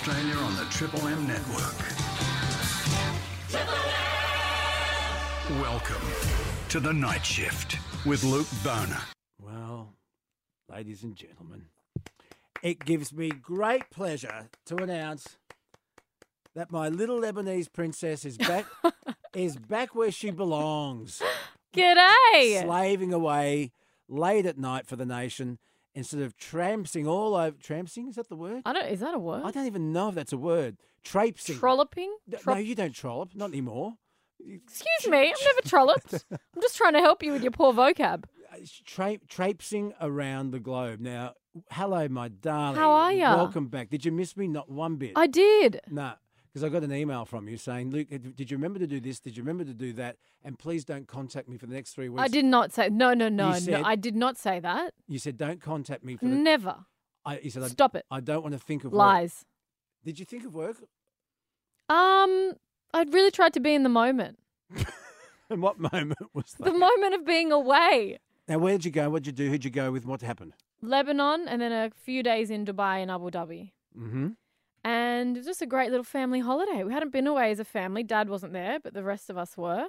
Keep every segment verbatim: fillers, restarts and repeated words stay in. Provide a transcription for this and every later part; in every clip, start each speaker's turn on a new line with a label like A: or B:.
A: Australia on the Triple M network. Triple M! Welcome to the Night Shift with Luke Boner.
B: Well, ladies and gentlemen, it gives me great pleasure to announce that my little Lebanese princess is back is back where she belongs.
C: G'day.
B: Slaving away late at night for the nation instead of trampsing all over. Trampsing, is that the word?
C: I don't. Is that a word?
B: I don't even know if that's a word. Traipsing.
C: Trolloping?
B: No, you don't trollop. Not anymore.
C: Excuse me. I've never trolloped. I'm just trying to help you with your poor vocab.
B: Tra- traipsing around the globe. Now, hello, my darling.
C: How are ya?
B: Welcome back. Did you miss me? Not one bit.
C: I did.
B: No, because I got an email from you saying, Luke, did you remember to do this? Did you remember to do that? And please don't contact me for the next three weeks.
C: I did not say. No, no, no,
B: You said-
C: no. I did not say that.
B: You said, don't contact me for the...
C: Never.
B: I, you said, I-
C: Stop it.
B: I don't want to think of work.
C: Lies.
B: Did you think of work?
C: Um, I really tried to be in the moment.
B: And what moment was that?
C: The moment of being away.
B: Now, where did you go? What did you do? Who'd you go with? What happened?
C: Lebanon, and then a few days in Dubai and Abu Dhabi.
B: Mm-hmm.
C: And it was just a great little family holiday. We hadn't been away as a family. Dad wasn't there, but the rest of us were.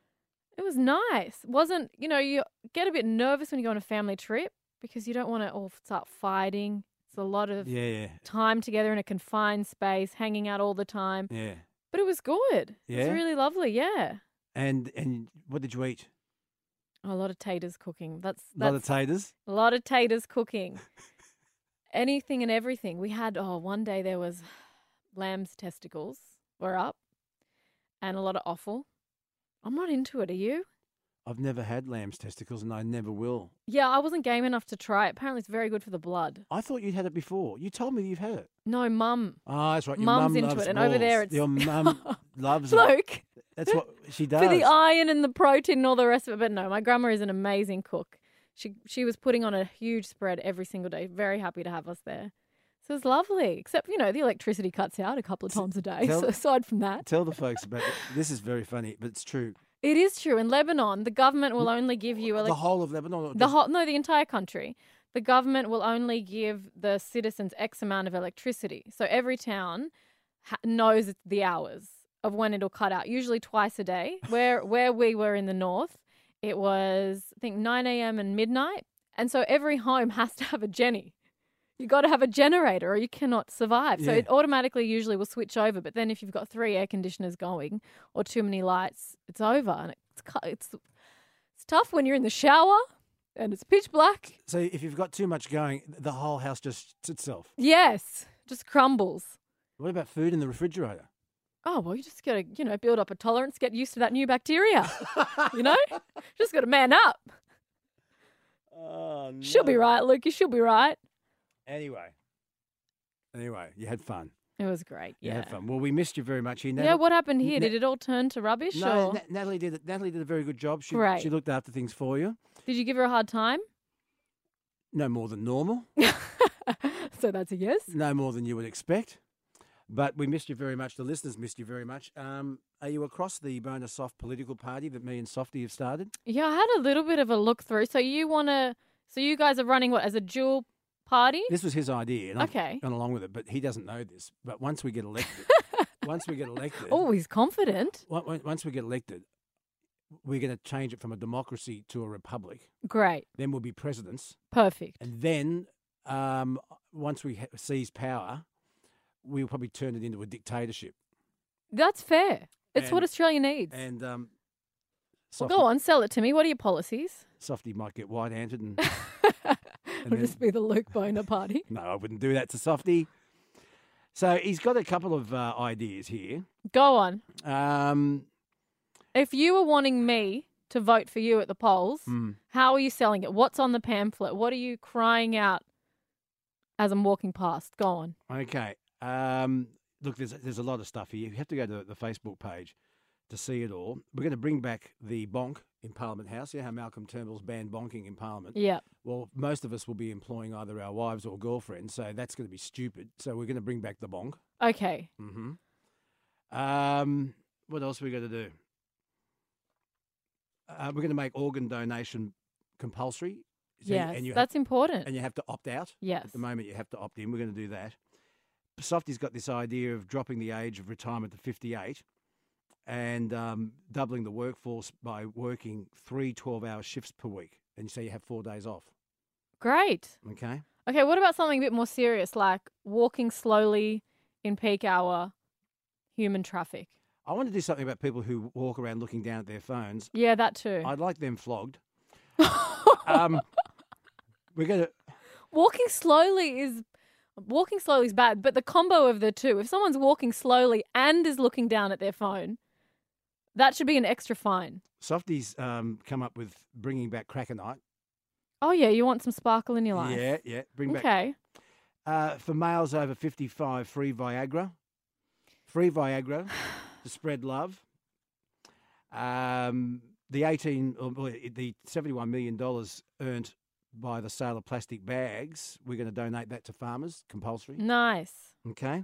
C: It was nice. Wasn't, you know, you get a bit nervous when you go on a family trip because you don't want to all start fighting. It's a lot of
B: Yeah, yeah,
C: time together in a confined space, hanging out all the time.
B: yeah.
C: But it was good. It
B: Yeah?
C: was really lovely, yeah.
B: And and what did you eat?
C: A lot of taters cooking. That's,
B: A lot of
C: that's
B: taters?
C: a lot of taters cooking. Anything and everything. We had, oh, one day there was lamb's testicles were up and a lot of offal. I'm not into it. Are you?
B: I've never had lamb's testicles and I never will.
C: Yeah, I wasn't game enough to try it. Apparently it's very good for the blood.
B: I thought you'd had it before. You told me you've had it.
C: No, mum.
B: Oh, that's right. Your
C: Mum's
B: mum
C: into
B: loves
C: it, and over there
B: balls.
C: it's-
B: Your mum loves it.
C: Luke.
B: That's what she does.
C: For the iron and the protein and all the rest of it. But no, my grandma is an amazing cook. She she was putting on a huge spread every single day. Very happy to have us there. So it was lovely. Except, you know, the electricity cuts out a couple of times a day.
B: tell-
C: So aside from that.
B: Tell the folks about it. This is very funny, but it's true.
C: It is true. In Lebanon, the government will only give you...
B: the
C: elec-
B: whole of Lebanon? or
C: The
B: just-
C: whole, no, the entire country. The government will only give the citizens X amount of electricity. So every town ha- knows the hours of when it'll cut out, usually twice a day. Where where we were in the north, it was, I think, nine a.m. and midnight. And so every home has to have a Jenny. You got to have a generator or you cannot survive. So
B: Yeah.
C: it automatically usually will switch over. But then if you've got three air conditioners going or too many lights, it's over. And it's cu- it's it's tough when you're in the shower and it's pitch black.
B: So if you've got too much going, the whole house just sits itself.
C: Yes, just crumbles.
B: What about food in the refrigerator?
C: Oh, well, you just got to, you know, build up a tolerance, get used to that new bacteria. You know? Just got to man up.
B: Oh, no.
C: She'll be right, Luke. You should be right.
B: Anyway. Anyway, you had fun.
C: It was great.
B: You
C: Yeah.
B: had fun. Well, we missed you very much here.
C: Yeah, what happened here?
B: Na-
C: Did it all turn to rubbish?
B: No,
C: or
B: Na- Natalie did. Natalie did a very good job. She,
C: Great.
B: she looked after things for you.
C: did you give her a hard time?
B: No more than normal.
C: So that's a yes.
B: No more than you would expect. But we missed you very much. The listeners missed you very much. Um, are you across the Boner Soft political party that me and Softy have started?
C: Yeah, I had a little bit of a look through. So you want to, so you guys are running what, as a dual party?
B: This was his idea, and
C: Okay.
B: I've gone along with it. But he doesn't know this. But once we get elected, once we get elected,
C: Oh, he's confident.
B: on- on- once we get elected, we're going to change it from a democracy to a republic.
C: Great.
B: Then we'll be presidents,
C: Perfect.
B: and then um, once we ha- seize power, we'll probably turn it into a dictatorship.
C: That's fair. It's what
B: And-
C: Australia needs.
B: And um,
C: Well,
B: Softy,
C: go on, sell it to me. What are your policies?
B: Softy might get white-handed and.
C: It'll
B: then-
C: just be the Luke Boner party.
B: No, I wouldn't do that to Softy. So he's got a couple of uh, ideas here.
C: Go on.
B: Um,
C: If you were wanting me to vote for you at the polls,
B: hmm.
C: how are you selling it? What's on the pamphlet? What are you crying out as I'm walking past? Go on.
B: Okay. Um, look, there's there's a lot of stuff here. You have to go to the Facebook page to see it all. We're going to bring back the bonk in Parliament House. You know how Malcolm Turnbull's banned bonking in Parliament?
C: Yeah.
B: Well, most of us will be employing either our wives or girlfriends, so that's going to be stupid. So we're going to bring back the bonk.
C: Okay.
B: Mm-hmm. Um, what else are we going to do? Uh, we're going to make organ donation compulsory. So-
C: Yes.
B: and you
C: That's
B: have,
C: important.
B: and you have to opt out.
C: Yes.
B: At the moment, you have to opt in. We're going to do that. Softy's got this idea of dropping the age of retirement to fifty-eight and um, doubling the workforce by working three twelve-hour shifts per week. And so you have four days off.
C: Great.
B: Okay?
C: Okay, what about something a bit more serious, like walking slowly in peak hour human traffic?
B: I want to do something about people who walk around looking down at their phones.
C: Yeah, that too.
B: I'd like them flogged. um, we're going to...
C: Walking slowly is... Walking slowly is bad, but the combo of the two, if someone's walking slowly and is looking down at their phone, that should be an extra fine.
B: Softy's um, come up with bringing back cracker night.
C: Oh, yeah, you want some sparkle in your life.
B: Yeah, yeah. Bring back.
C: Okay.
B: Uh, for males over fifty-five, free Viagra. Free Viagra to spread love. Um, the eighteen, or the seventy-one million dollars earned by the sale of plastic bags, we're going to donate that to farmers, compulsory.
C: Nice.
B: Okay.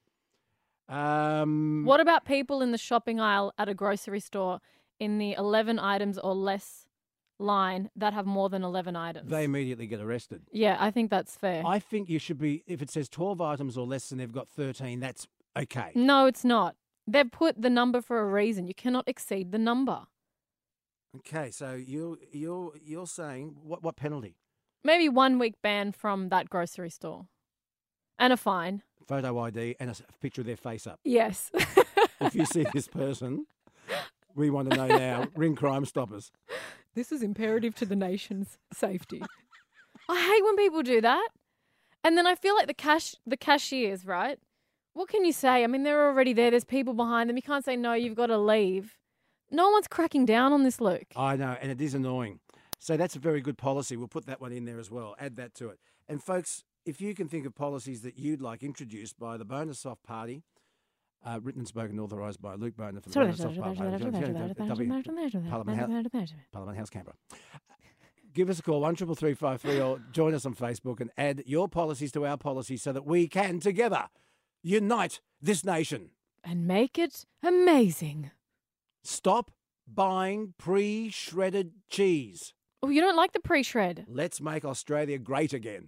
B: Um,
C: What about people in the shopping aisle at a grocery store in the eleven items or less line that have more than eleven items?
B: They immediately get arrested.
C: Yeah, I think that's fair.
B: I think you should be, if it says twelve items or less and they've got thirteen, that's okay.
C: No, it's not. They've put the number for a reason. You cannot exceed the number.
B: Okay, so you're you're you're saying what what penalty?
C: Maybe one week ban from that grocery store. And a fine.
B: Photo I D and a s- picture of their face up.
C: Yes.
B: If you see this person, we want to know now. Ring Crime Stoppers.
C: This is imperative to the nation's safety. I hate when people do that. And then I feel like the cash the cashiers, right? What can you say? I mean, they're already there. There's people behind them. You can't say, no, you've got to leave. No one's cracking down on this, Luke.
B: I know, and it is annoying. So that's a very good policy. We'll put that one in there as well. Add that to it. And folks, if you can think of policies that you'd like introduced by the Bonus Soft Party, uh, written and spoken, authorised by Luke Boner for the Bonus Soft Party, Parliament House, Parliament House, Canberra. Give us a call, one triple three five three, or join us on Facebook and add your policies to our policies so that we can together unite this nation.
C: And make it amazing.
B: Stop buying pre-shredded cheese.
C: Oh, you don't like the pre-shred?
B: Let's make Australia great again.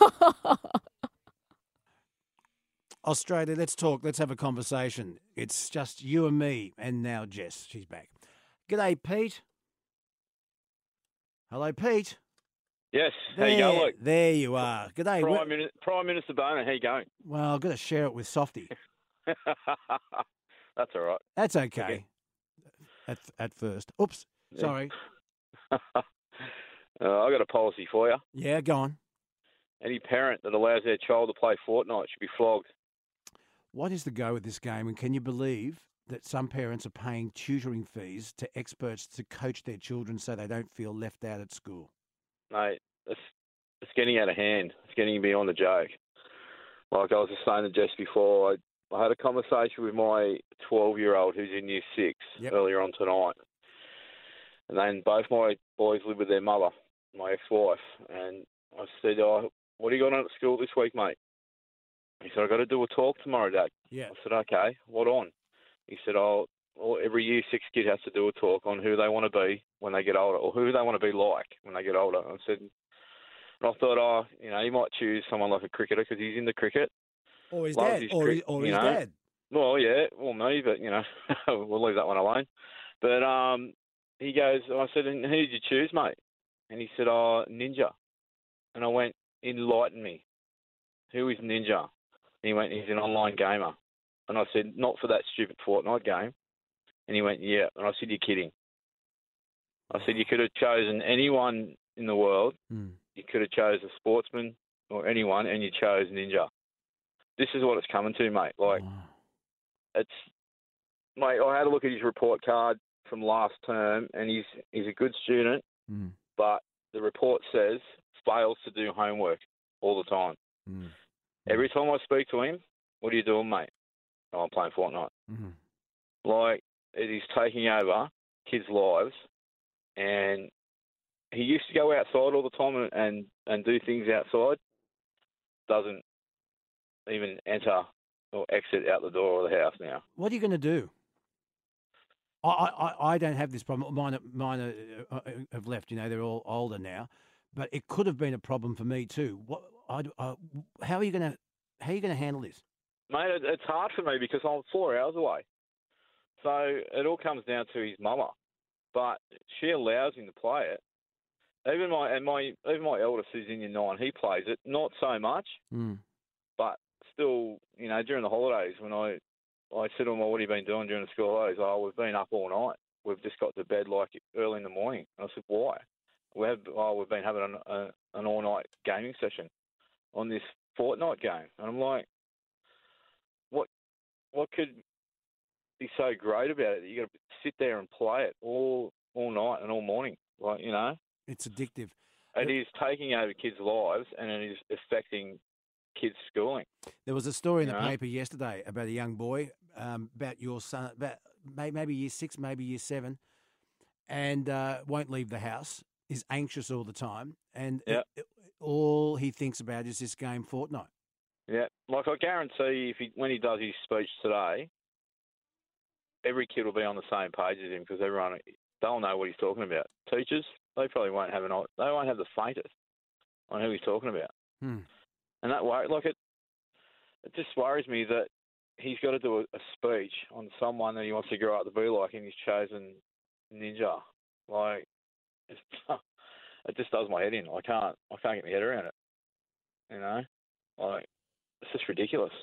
B: Australia, let's talk. Let's have a conversation. It's just you and me, and now Jess. She's back. G'day, Pete. Hello, Pete.
D: Yes. How
B: There,
D: you going, Luke?
B: there you are. G'day.
D: Prime,
B: Wh-
D: Mini- Prime Minister Boner, how you going?
B: Well, I've got to share it with Softy.
D: That's all right.
B: That's okay.
D: Okay.
B: At at first. Oops.
D: Yeah.
B: Sorry.
D: uh, I got a policy for you.
B: Yeah, go on.
D: Any parent that allows their child to play Fortnite should be flogged.
B: What is the go with this game? And can you believe that some parents are paying tutoring fees to experts to coach their children so they don't feel left out at school?
D: Mate, it's, it's getting out of hand. It's getting beyond a joke. Like I was just saying to Jess before, I, I had a conversation with my twelve-year-old who's in year six
B: Yep.
D: earlier on tonight. And then both my boys live with their mother, my ex-wife. And I said, oh, what are you going on at school this week, mate? He said, I've got to do a talk tomorrow, Dad.
B: Yeah.
D: I said, okay, what on? He said, oh, well, every year six kid has to do a talk on who they want to be when they get older, or who they want to be like when they get older. I said, and I thought, oh, you know, he might choose someone like a cricketer because he's into cricket.
B: Or his
D: Loves
B: dad.
D: his
B: Or,
D: cric-
B: his, or
D: you
B: his
D: know.
B: dad.
D: Well, yeah, well, me, but, you know, we'll leave that one alone. But um, he goes, I said, and who did you choose, mate? And he said, oh, Ninja. And I went, enlighten me. Who is Ninja? And he went, he's an online gamer. And I said, not for that stupid Fortnite game. And he went, yeah. And I said, you're kidding. I said, you could have chosen anyone in the world.
B: Mm.
D: You could have chose a sportsman or anyone, and you chose Ninja. This is what it's coming to, mate. Like,
B: Oh.
D: it's, mate, I had a look at his report card from last term, and he's he's a good student,
B: Mm.
D: but the report says fails to do homework all the time.
B: Mm.
D: Every time I speak to him, what are you doing, mate? Oh, I'm playing Fortnite.
B: Mm.
D: Like, it is taking over kids' lives, and he used to go outside all the time and, and, and do things outside. Doesn't even enter or exit out the door of the house now.
B: What are you going to do? I, I, I don't have this problem. Mine, are- mine are, uh, uh, have left. You know, they're all older now, but it could have been a problem for me too. What? I, uh, how are you going to? How are you going to handle this?
D: Mate, it, it's hard for me because I'm four hours away. So it all comes down to his mama. But she allows him to play it. Even my and my even my eldest, who's in year nine, he plays it. Not so much,
B: Mm.
D: but still, you know, during the holidays when I I said to him, well, what have you been doing during the school holidays? Oh, we've been up all night. We've just got to bed like early in the morning. And I said, why? We have oh, we've been having an, a, an all night gaming session on this Fortnite game, and I'm like, what what could be so great about it that you got to sit there and play it all all night and all morning, like you know.
B: It's addictive.
D: It is taking over kids' lives and it is affecting kids' schooling.
B: There was a story in the
D: Yeah.
B: paper yesterday about a young boy, um, about your son, about may- maybe year six, maybe year seven, and uh, won't leave the house, is anxious all the time, and
D: Yeah.
B: it- it- all he thinks about is this game Fortnite.
D: Yeah, like I guarantee if he, when he does his speech today, every kid will be on the same page as him because everyone, they'll know what he's talking about. Teachers, they probably won't have an, they won't have the faintest on who he's talking about.
B: Hmm.
D: And that worry, like it, it just worries me that he's got to do a, a speech on someone that he wants to grow up to be like, and he's chosen Ninja. Like, it's, it just does my head in. I can't, I can't get my head around it. You know, like it's just ridiculous.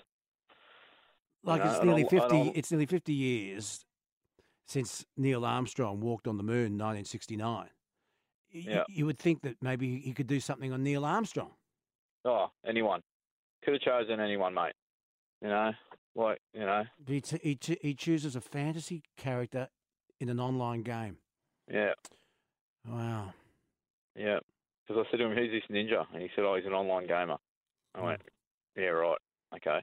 B: Like
D: You know,
B: it's
D: and
B: nearly
D: I'll-
B: fifty.
D: and I'll-
B: It's nearly fifty years since Neil Armstrong walked on the moon in nineteen sixty-nine. Y-
D: Yeah.
B: You would think that maybe he could do something on Neil Armstrong.
D: Oh, anyone could have chosen anyone, mate. You know, like you know,
B: But he, t- he, t- he chooses a fantasy character in an online game.
D: yeah,
B: Wow.
D: yeah. Because I said to him, "Who's this ninja?" And he said, "Oh, he's an online gamer." I went, "Yeah, right, okay."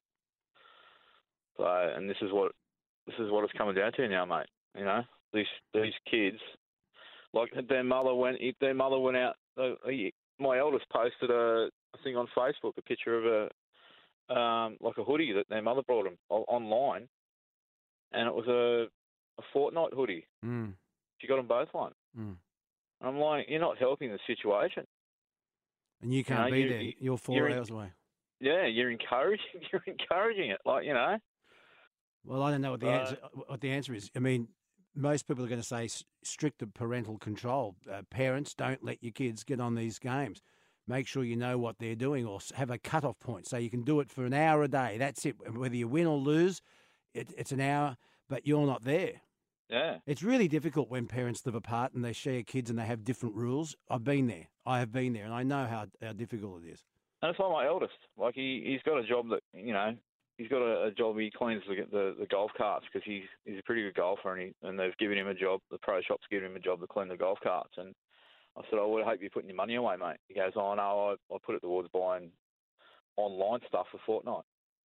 D: So, and this is what this is what it's coming down to now, mate. You know, these these kids, like their mother went, their mother went out. Uh, he, my eldest posted a, a thing on Facebook, a picture of a um, like a hoodie that their mother brought him o- online, and it was a a Fortnite hoodie.
B: Mm.
D: She got them both one.
B: Mm.
D: I'm like, you're not helping the situation.
B: And you can't
D: know,
B: be
D: you-
B: there.
D: you-
B: You're four
D: you're in-
B: hours away.
D: Yeah, you're encouraging, you're encouraging it. Like you know,
B: Well, I don't know what the
D: Uh,
B: answer what the answer is. I mean, most people are going to say s- stricter parental control. Uh, parents, don't let your kids get on these games. Make sure you know what they're doing, or s- have a cut-off point so you can do it for an hour a day. That's it. Whether you win or lose, it, it's an hour, but you're not there.
D: yeah,
B: It's really difficult when parents live apart and they share kids and they have different rules. I've been there. I have been there, and I know how, how difficult it is.
D: and it's like my eldest. Like he he's got a job that you know. He's got a, a job. He cleans the, the, the golf carts because he's he's a pretty good golfer, and he and they've given him a job. The pro shop's given him a job to clean the golf carts. And I said, "I would hope you're putting your money away, mate." He goes, "Oh no, I I put it towards buying online stuff for Fortnite."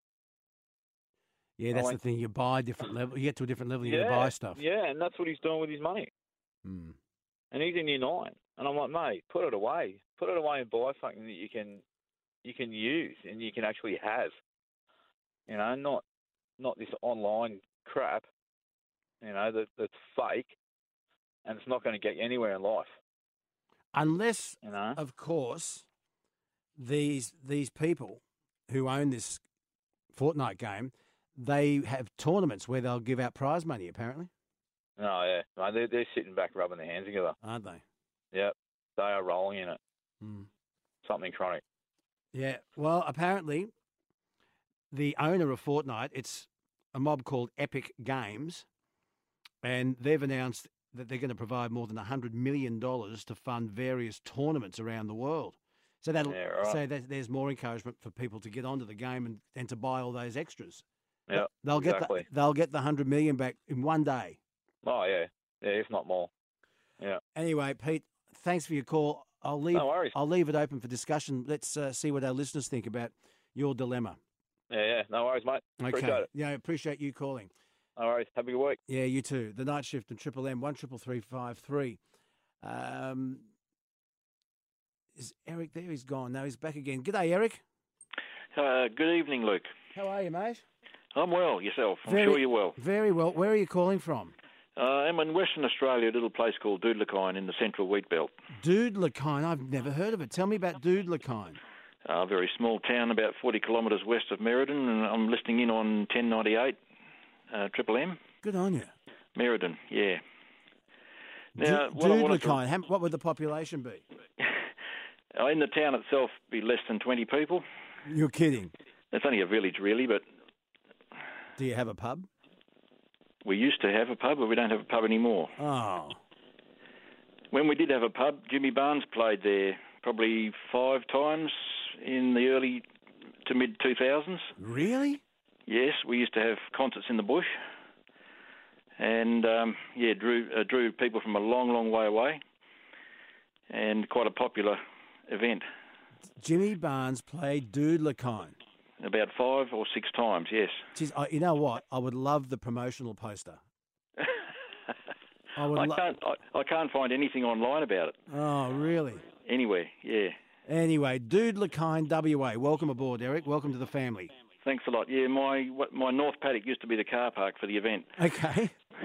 B: Yeah,
D: I
B: that's the
D: went-
B: thing. You buy different level. You get to a different level, you
D: yeah,
B: got to buy stuff.
D: Yeah, and that's what he's doing with his money.
B: Mm.
D: And he's in year nine, and I'm like, mate, put it away. Put it away and buy something that you can you can use and you can actually have. You know, not not this online crap. You know, that that's fake, and it's not going to get you anywhere in life.
B: Unless,
D: You know,
B: of course, these these people who own this Fortnite game, they have tournaments where they'll give out prize money. Apparently,
D: no, yeah, no, they're they're sitting back rubbing their hands together.
B: aren't they?
D: Yep, they are rolling in it.
B: Mm.
D: Something chronic.
B: Yeah. Well, apparently, the owner of Fortnite, it's a mob called Epic Games, and they've announced that they're going to provide more than one hundred million dollars to fund various tournaments around the world. So that'll
D: Yeah, right.
B: so that there's more encouragement for people to get onto the game and, and to buy all those extras.
D: Yeah,
B: they'll
D: exactly.
B: get the, they'll get the hundred million back in one day.
D: Oh yeah, yeah, if not more. Yeah.
B: Anyway, Pete, thanks for your call. I'll leave
D: No worries.
B: I'll leave it open for discussion. Let's uh, see what our listeners think about your dilemma.
D: Yeah, yeah. No worries, mate.
B: Okay.
D: Appreciate it.
B: Yeah, appreciate you calling.
D: No worries. Have a good week.
B: Yeah, you too. The Night Shift and Triple M one triple three five three. Um, is Eric there? He's gone. No, he's back again. G'day, Eric.
E: Uh, good evening, Luke.
B: How are you, mate?
E: I'm well. Yourself? I'm
B: Very-
E: sure you're well.
B: Very well. Where are you calling from?
E: Uh, I'm in Western Australia, a little place called Doodlakine in the central wheat belt.
B: Doodlakine. I've never heard of it. Tell me about Doodlakine.
E: A very small town about forty kilometres west of Merredin, and I'm listening in on ten ninety-eight uh, Triple M.
B: Good on you.
E: Merredin, yeah. Now,
B: Du-
E: what I wanted to-
B: Dudley, how, what would the population be?
E: in the town itself, be less than twenty people.
B: You're kidding.
E: It's only a village, really, but
B: Do you have a pub?
E: we used to have a pub, but we don't have a pub anymore.
B: Oh,
E: When we did have a pub, Jimmy Barnes played there probably five times in the early to mid two thousands.
B: really?
E: Yes, we used to have concerts in the bush, and um, yeah, drew uh, drew people from a long, long way away, and quite a popular event.
B: Jimmy Barnes played Dudley-Kine.
E: About five or six times, yes.
B: Jeez, I, you know what? I would love the promotional poster. I would
E: I
B: lo-
E: can't I, I can't find anything online about it
B: Oh, really?
E: anywhere. Yeah,
B: Anyway, Dudley-Kine, W A. Welcome aboard, Eric. Welcome to the family.
E: thanks a lot. Yeah, my what- my North Paddock used to be the car park for the event.
B: Okay.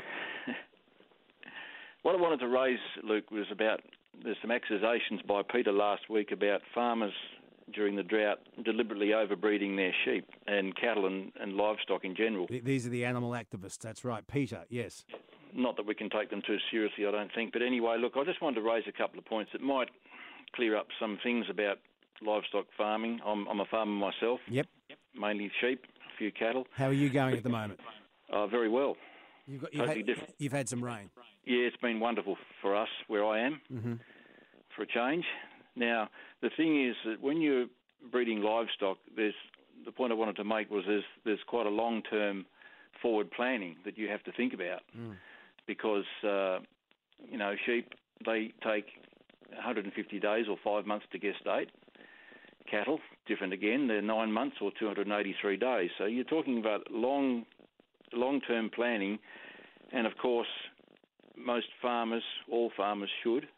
E: What I wanted to raise, Luke, was about there's some accusations by Peter last week about farmers during the drought deliberately overbreeding their sheep and cattle and, and livestock in general.
B: Th- These are the animal activists. That's right. Peter, yes.
E: Not that we can take them too seriously, I don't think. But anyway, look, I just wanted to raise a couple of points that might clear up some things about livestock farming. I'm, I'm a farmer myself,
B: Yep.
E: mainly sheep, a few cattle.
B: How are you going at the moment?
E: Uh, very well.
B: You've, got, you've,
E: Totally
B: had,
E: different.
B: you've had some rain.
E: Yeah, it's been wonderful for us where I am,
B: Mm-hmm.
E: for a change. Now, the thing is that when you're breeding livestock, there's the point I wanted to make was there's, there's quite a long-term forward planning that you have to think about
B: Mm.
E: because, uh, you know, sheep, they take one hundred fifty days or five months to gestate. Cattle, different again, they're nine months or two hundred eighty-three days. So you're talking about long, long-term planning, and of course, most farmers, all farmers should,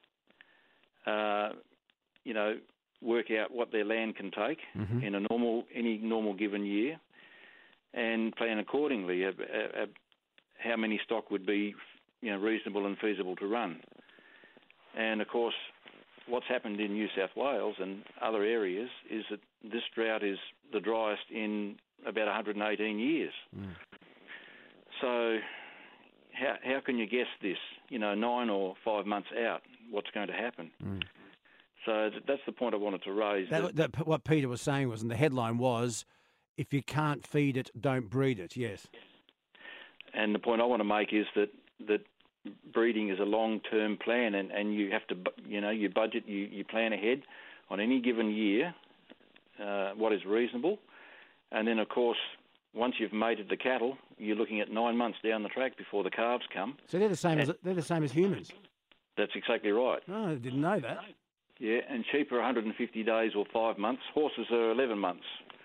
E: uh, you know, work out what their land can take
B: Mhm.
E: in a normal, any normal given year, and plan accordingly. Uh, uh, uh, how many stock would be, you know, reasonable and feasible to run? And of course, what's happened in New South Wales and other areas is that this drought is the driest in about one hundred eighteen years.
B: Mm.
E: So how how can you guess this, you know, nine or five months out, what's going to happen?
B: Mm.
E: So th- that's the point I wanted to raise.
B: That,
E: that-
B: that, what Peter was saying was, and the headline was, if you can't feed it, don't breed it. Yes.
E: and the point I want to make is that, that breeding is a long-term plan, and, and you have to, bu- you know, you budget, you, you plan ahead on any given year, uh, what is reasonable, and then, of course, once you've mated the cattle, you're looking at nine months down the track before the calves come.
B: So they're the same as
E: And-
B: they're the same as humans.
E: That's exactly right.
B: Oh, I didn't know that.
E: Yeah, and sheep are one hundred fifty days or five months. Horses are eleven months.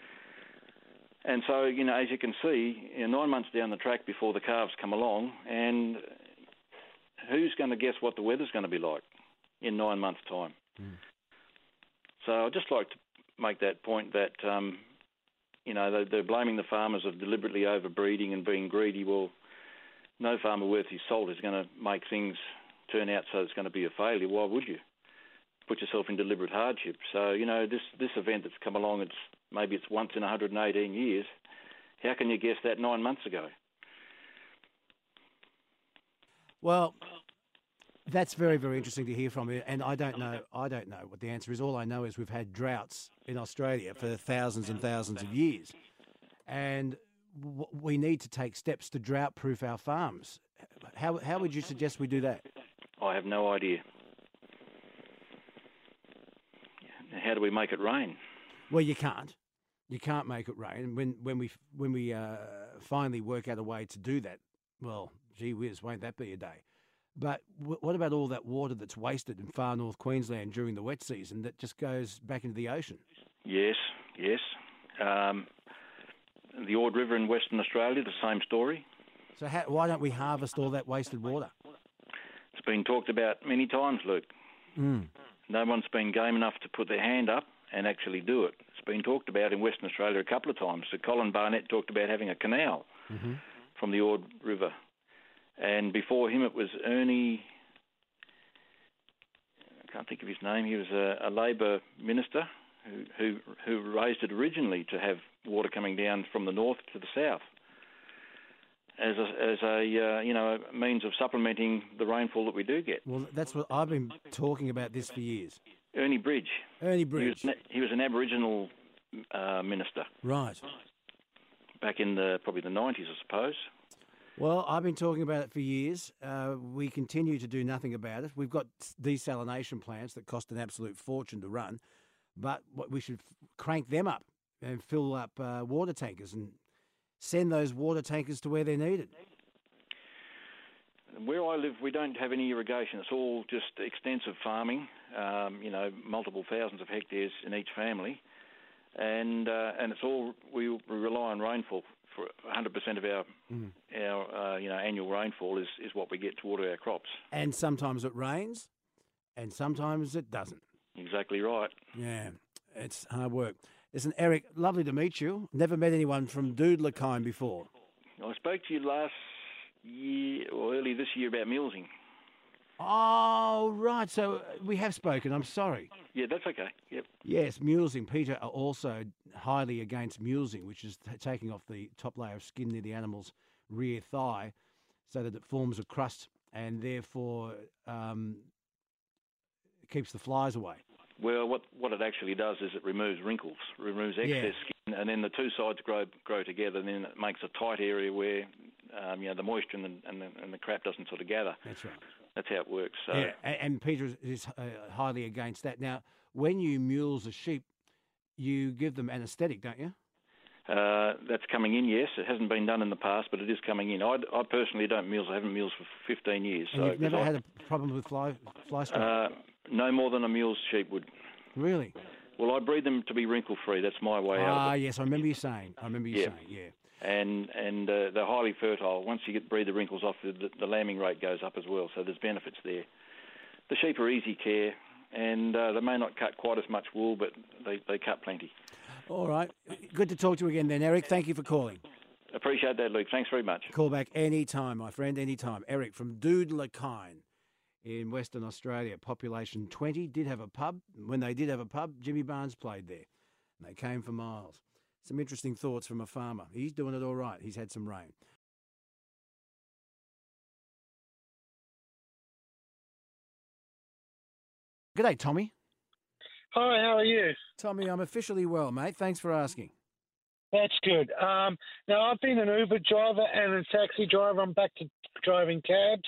E: And so, you know, as you can see, you know, nine months down the track before the calves come along, and who's going to guess what the weather's going to be like in nine months' time?
B: Mm.
E: So I'd just like to make that point that, um, you know, they're, they're blaming the farmers of deliberately overbreeding and being greedy. Well, no farmer worth his salt is going to make things turn out so it's going to be a failure. Why would you? Put yourself in deliberate hardship. So, you know, this, this event that's come along, it's maybe it's once in one hundred eighteen years. How can you guess that nine months ago?
B: Well, that's very, very interesting to hear from you. And I don't know. I don't know what the answer is. All I know is we've had droughts in Australia for thousands and thousands of years, and w- we need to take steps to drought-proof our farms. How how would you suggest we do that?
E: I have no idea. How do we make it rain?
B: Well, you can't. You can't make it rain. When when we when we uh, finally work out a way to do that, well, gee whiz, won't that be a day? But w- what about all that water that's wasted in far north Queensland during the wet season that just goes back into the ocean?
E: Yes, yes. Um, the Ord River in Western Australia, the same story.
B: So how, why don't we harvest all that wasted water?
E: It's been talked about many times, Luke.
B: Mm.
E: No one's been game enough to put their hand up and actually do it. It's been talked about in Western Australia a couple of times. So Colin Barnett talked about having a canal
B: Mm-hmm.
E: from the Ord River. And before him it was Ernie, I can't think of his name, he was a, a Labor minister who, who who raised it originally to have water coming down from the north to the south as a, as a uh, you know a means of supplementing the rainfall that we do get.
B: Well, that's what I've been talking about this for years.
E: Ernie Bridge.
B: Ernie Bridge.
E: He was, he was an Aboriginal uh, minister.
B: Right.
E: Back in the probably the nineties, I suppose.
B: Well, I've been talking about it for years. Uh, we continue to do nothing about it. We've got desalination plants that cost an absolute fortune to run, but what we should f- crank them up and fill up uh, water tankers and send those water tankers to where they're needed.
E: Where I live, we don't have any irrigation. It's all just extensive farming, um, you know, multiple thousands of hectares in each family. And uh, and it's all, we, we rely on rainfall. For one hundred percent of our mm. our uh, you know annual rainfall is, is what we get to water our crops.
B: And sometimes it rains, and sometimes it doesn't.
E: Exactly right.
B: Yeah, it's hard work. Listen, Eric, lovely to meet you. Never met anyone from Doodlakine before.
E: I spoke to you last year or early this year about mulesing.
B: Oh, right. So we have spoken. I'm sorry.
E: Yeah, that's okay. Yep.
B: Yes, mulesing. Peter are also highly against mulesing, which is t- taking off the top layer of skin near the animal's rear thigh so that it forms a crust and therefore um, keeps the flies away.
E: Well, what, what it actually does is it removes wrinkles, removes excess
B: Yeah.
E: skin, and then the two sides grow grow together, and then it makes a tight area where um, you know the moisture and the, and the and the crap doesn't sort of gather.
B: That's right.
E: That's how it works. So.
B: Yeah, and, and Peter is, is uh, highly against that. Now, when you mules a sheep, you give them anaesthetic, don't you?
E: Uh, that's coming in, yes. It hasn't been done in the past, but it is coming in. I, I personally don't mule. I haven't muled for fifteen years.
B: And
E: so
B: you've never
E: I,
B: had a problem with fly fly stroke?
E: Uh, no more than a mule's sheep would.
B: Really?
E: Well, I breed them to be wrinkle-free. That's my way out
B: Ah,
E: of it.
B: yes, I remember you saying. I remember you
E: Yeah.
B: saying, yeah.
E: And and uh, they're highly fertile. Once you get breed the wrinkles off, the, the, the lambing rate goes up as well. So there's benefits there. The sheep are easy care, and uh, they may not cut quite as much wool, but they, they cut plenty.
B: All right. Good to talk to you again then, Eric. Thank you for calling.
E: Appreciate that, Luke. Thanks very much.
B: Call back any time, my friend, any time. Eric from Doodlakine in Western Australia. Population twenty, did have a pub. When they did have a pub, Jimmy Barnes played there. And they came for miles. Some interesting thoughts from a farmer. He's doing it all right. He's had some rain. G'day, Tommy.
F: Hi, how are you?
B: Tommy, I'm officially well, mate. Thanks for asking.
F: That's good. Um, now, I've been an Uber driver and a taxi driver. I'm back to driving cabs.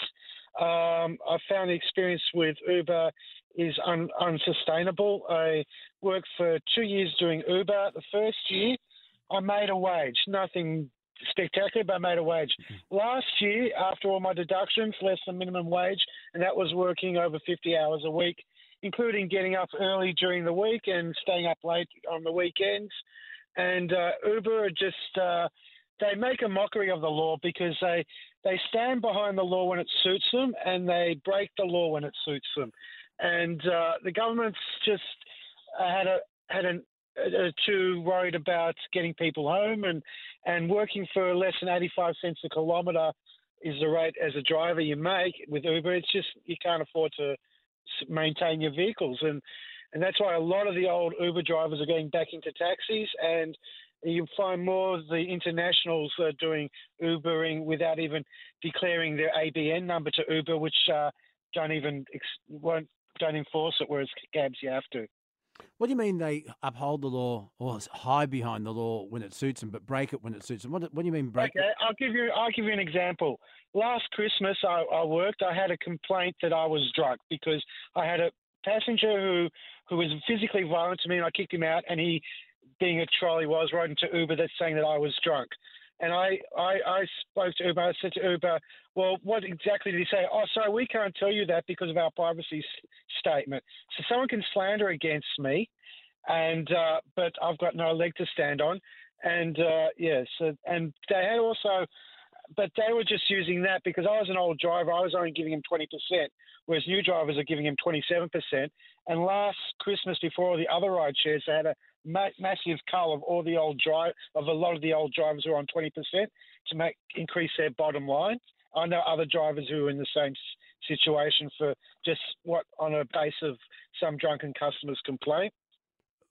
F: Um, I found the experience with Uber is un- unsustainable. I worked for two years doing Uber. The first year, I made a wage. Nothing spectacular, but I made a wage. Last year, after all my deductions, less than minimum wage, and that was working over fifty hours a week, including getting up early during the week and staying up late on the weekends. And uh, Uber are just, uh, they make a mockery of the law because they, they stand behind the law when it suits them and they break the law when it suits them. And uh, the government's just uh, had a had an, uh, too worried about getting people home and, and working for less than eighty-five cents a kilometre is the rate as a driver you make with Uber. It's just you can't afford to maintain your vehicles, and and that's why a lot of the old Uber drivers are going back into taxis, and you find more of the internationals are doing Ubering without even declaring their A B N number to Uber, which uh, don't even won't don't enforce it, whereas cabs you have to.
B: What do you mean they uphold the law or hide behind the law when it suits them, but break it when it suits them? What, what do you mean break
F: okay,
B: it?
F: I'll give you I'll give you an example. Last Christmas, I, I worked. I had a complaint that I was drunk because I had a passenger who who was physically violent to me, and I kicked him out. And he, being a trolley was, wrote into Uber that's saying that I was drunk. And I, I, I spoke to Uber. I said to Uber, well, what exactly did he say? Oh, sorry, we can't tell you that because of our privacy s- statement. So someone can slander against me, and uh, but I've got no leg to stand on. And, uh, yeah, so, and they had also, but they were just using that because I was an old driver. I was only giving him twenty percent, whereas new drivers are giving him twenty-seven percent. And last Christmas, before all the other ride shares, they had a ma- massive cull of all the old drive of a lot of the old drivers who are on twenty percent to make increase their bottom line. I know other drivers who are in the same situation for just what on a base of some drunken customers complain.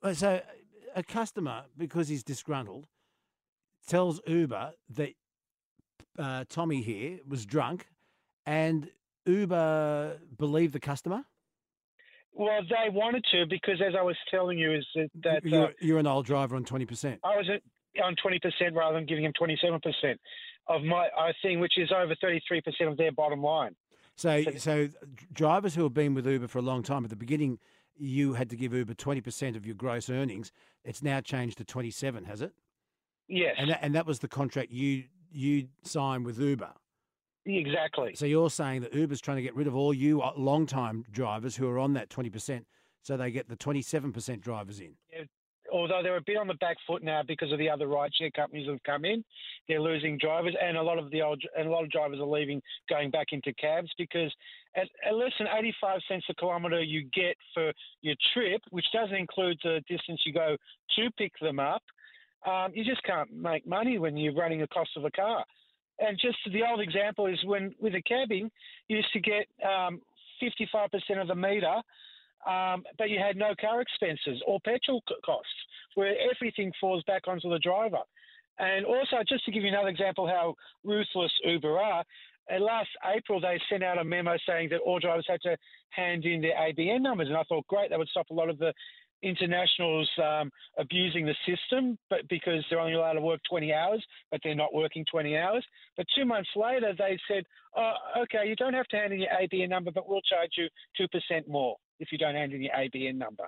B: Uh, So a customer, because he's disgruntled, tells Uber that uh, Tommy here was drunk, and Uber believed the customer.
F: Well, they wanted to because, as I was telling you, is that, that uh,
B: You're, you're an old driver on twenty percent.
F: I was at, on twenty percent rather than giving him twenty-seven percent of my uh, thing, which is over thirty-three percent of their bottom line.
B: So, so drivers who have been with Uber for a long time, at the beginning, you had to give Uber twenty percent of your gross earnings. It's now changed to twenty-seven, has it?
F: Yes,
B: And that, and that was the contract you you signed with Uber.
F: exactly.
B: So you're saying that Uber's trying to get rid of all you long-time drivers who are on that twenty percent, so they get the twenty-seven percent drivers in.
F: Although they're a bit on the back foot now because of the other rideshare companies that have come in, they're losing drivers, and a lot of the old and a lot of drivers are leaving, going back into cabs because at, at less than eighty-five cents a kilometre you get for your trip, which doesn't include the distance you go to pick them up. Um, you just can't make money when you're running the cost of a car. And just the old example is when with a cabbing, you used to get um, fifty-five percent of the meter. Um, but you had no car expenses or petrol costs, where everything falls back onto the driver. And also, just to give you another example how ruthless Uber are, uh, last April they sent out a memo saying that all drivers had to hand in their A B N numbers, and I thought, great, that would stop a lot of the internationals um, abusing the system, but because they're only allowed to work twenty hours, but they're not working twenty hours. But two months later, they said, oh, okay, you don't have to hand in your A B N number, but we'll charge you two percent more if you don't hand in your A B N number,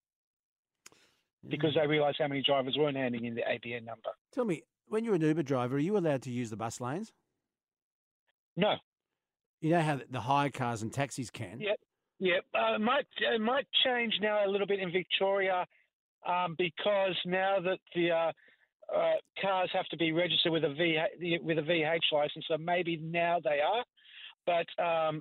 F: because they realised how many drivers weren't handing in the A B N number.
B: Tell me, when you're an Uber driver, are you allowed to use the bus lanes?
F: No.
B: You know how the hire cars and taxis can?
F: Yep. Yep. Uh, might it might change now a little bit in Victoria um, because now that the uh, uh, cars have to be registered with a V with a V H license, so maybe now they are. But um,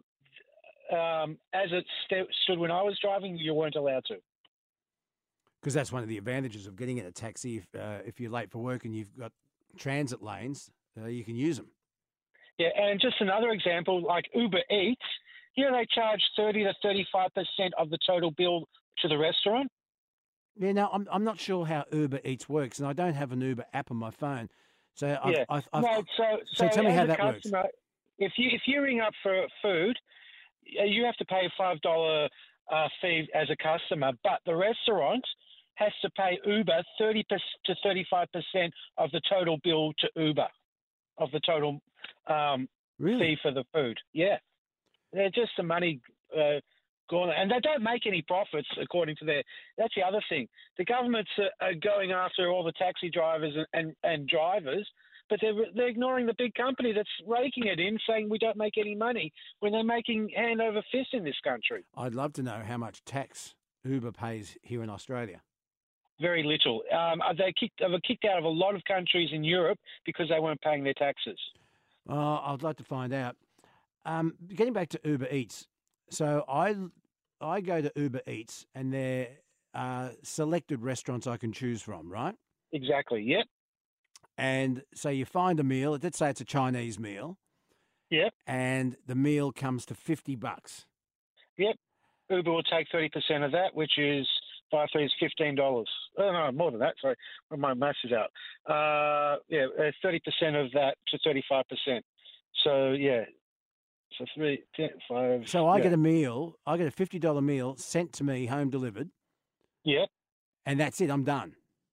F: um, as it st- stood when I was driving, you weren't allowed to.
B: Because that's one of the advantages of getting in a taxi. If, uh, if you're late for work and you've got transit lanes, uh, you can use them.
F: Yeah, and just another example, like Uber Eats, here they charge thirty to thirty-five percent of the total bill to the restaurant.
B: Yeah, no, I'm I'm not sure how Uber Eats works, and I don't have an Uber app on my phone. So I've,
F: yeah,
B: I've, I've,
F: no, so,
B: so
F: so
B: tell me
F: as
B: how
F: a
B: that
F: customer,
B: works.
F: If you if you ring up for food, you have to pay a five dollar uh, fee as a customer, but the restaurant has to pay Uber thirty to thirty-five percent of the total bill to Uber, of the total um,
B: really?
F: fee for the food. Yeah, they're just the money uh, gone, and they don't make any profits according to their. That's the other thing. The governments are, are going after all the taxi drivers and, and, and drivers, but they're they're ignoring the big company that's raking it in, saying we don't make any money when they're making hand over fist in this country.
B: I'd love to know how much tax Uber pays here in Australia.
F: Very little. Um, they kicked, they were kicked out of a lot of countries in Europe because they weren't paying their taxes.
B: Oh, I'd like to find out. Um, getting back to Uber Eats, so I I go to Uber Eats and there are selected restaurants I can choose from, right?
F: Exactly. Yep.
B: And so you find a meal. Let's say it's a Chinese meal.
F: Yep.
B: And the meal comes to fifty bucks.
F: Yep. Uber will take thirty percent of that, which is five three is fifteen dollars. Oh no, more than that. Sorry, my maths is out. Uh, yeah, thirty percent of that to thirty-five percent. So yeah, so three, ten, five.
B: So I
F: yeah.
B: get a meal. I get a fifty dollar meal sent to me, home delivered.
F: Yep.
B: And that's it. I'm done.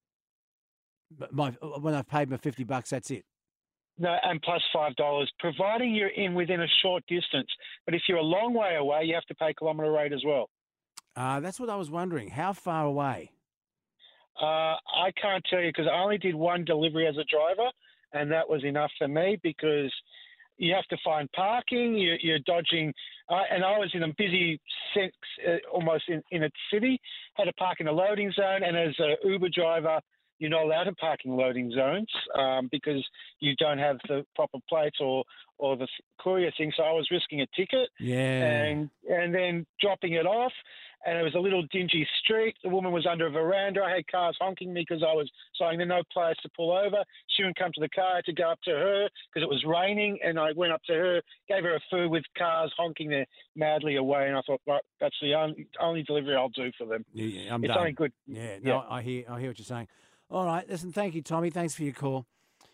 B: But my when I've paid my fifty bucks, that's it.
F: No, and plus five dollars, providing you're in within a short distance. But if you're a long way away, you have to pay kilometre rate as well.
B: Uh, that's what I was wondering. How far away?
F: Uh, I can't tell you because I only did one delivery as a driver, and that was enough for me because you have to find parking. You're, you're dodging, uh, and I was in a busy sense, uh, almost in, in a city. Had to park in a loading zone, and as an Uber driver, you're not allowed to park in loading zones um, because you don't have the proper plates or or the courier thing. So I was risking a ticket,
B: Yeah.
F: and and then dropping it off. And it was a little dingy street. The woman was under a veranda. I had cars honking me because I was saying there were no place to pull over. She wouldn't come to the car. I had to go up to her because it was raining. And I went up to her, gave her a foo with cars honking there madly away. And I thought, right, that's the only, only delivery I'll do for them.
B: Yeah, yeah, I'm
F: it's
B: done.
F: only good.
B: Yeah, no,
F: Yeah.
B: I hear, I hear what you're saying. All right, listen, thank you, Tommy. Thanks for your call.